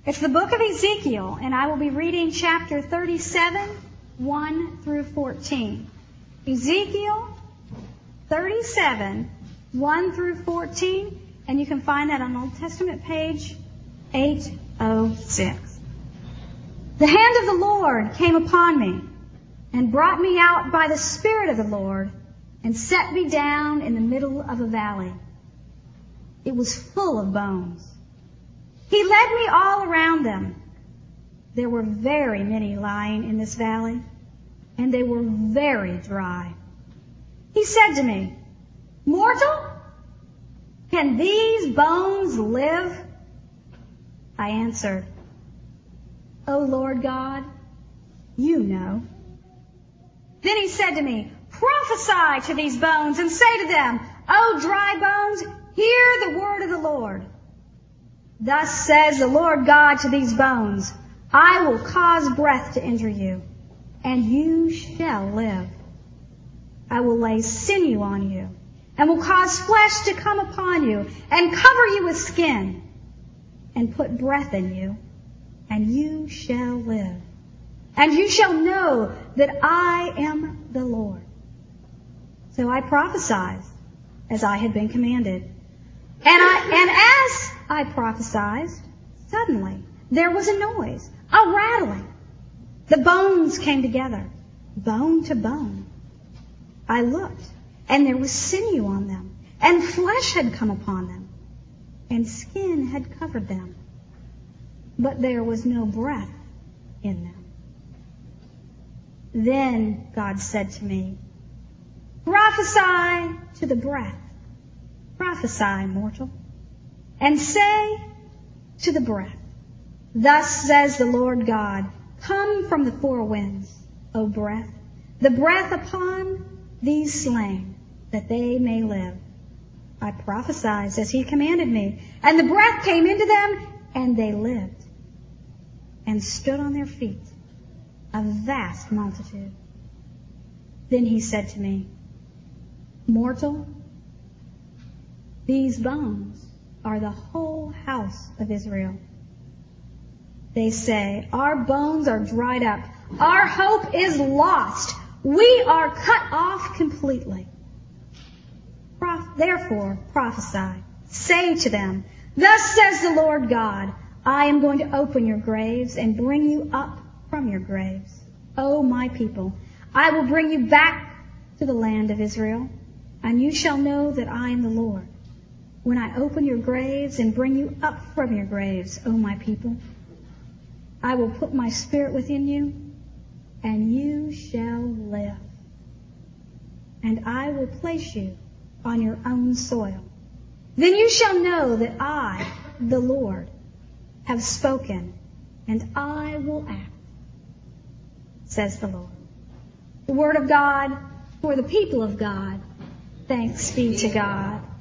It's the book of Ezekiel, and I will be reading chapter 37, 1 through 14. Ezekiel 37, 1 through 14, and you can find that on Old Testament page 806. The hand of the Lord came upon me and brought me out by the Spirit of the Lord and set me down in the middle of a valley. It was full of bones. He led me all around them. There were very many lying in this valley, and they were very dry. He said to me, "Mortal, can these bones live?" I answered, "O Lord God, you know." Then he said to me, "Prophesy to these bones and say to them, O dry bones, hear the word of the Lord. Thus says the Lord God to these bones, I will cause breath to enter you, and you shall live. I will lay sinew on you, and will cause flesh to come upon you, and cover you with skin, and put breath in you, and you shall live. And you shall know that I am the Lord." So I prophesied as I had been commanded. And as I prophesied, suddenly there was a noise, a rattling. The bones came together, bone to bone. I looked, and there was sinew on them, and flesh had come upon them, and skin had covered them. But there was no breath in them. Then God said to me, "Prophesy to the breath. Prophesy, mortal, and say to the breath, Thus says the Lord God, come from the four winds, O breath, the breath upon these slain, that they may live." I prophesied as he commanded me, and the breath came into them, and they lived, and stood on their feet, a vast multitude. Then he said to me, "Mortal, these bones are the whole house of Israel. They say, our bones are dried up. Our hope is lost. We are cut off completely. Therefore prophesy. Say to them, Thus says the Lord God, I am going to open your graves and bring you up from your graves. O my people, I will bring you back to the land of Israel, and you shall know that I am the Lord, when I open your graves and bring you up from your graves, O my people. I will put my spirit within you, and you shall live. And I will place you on your own soil. Then you shall know that I, the Lord, have spoken, and I will act, says the Lord." The word of God for the people of God. Thanks be to God.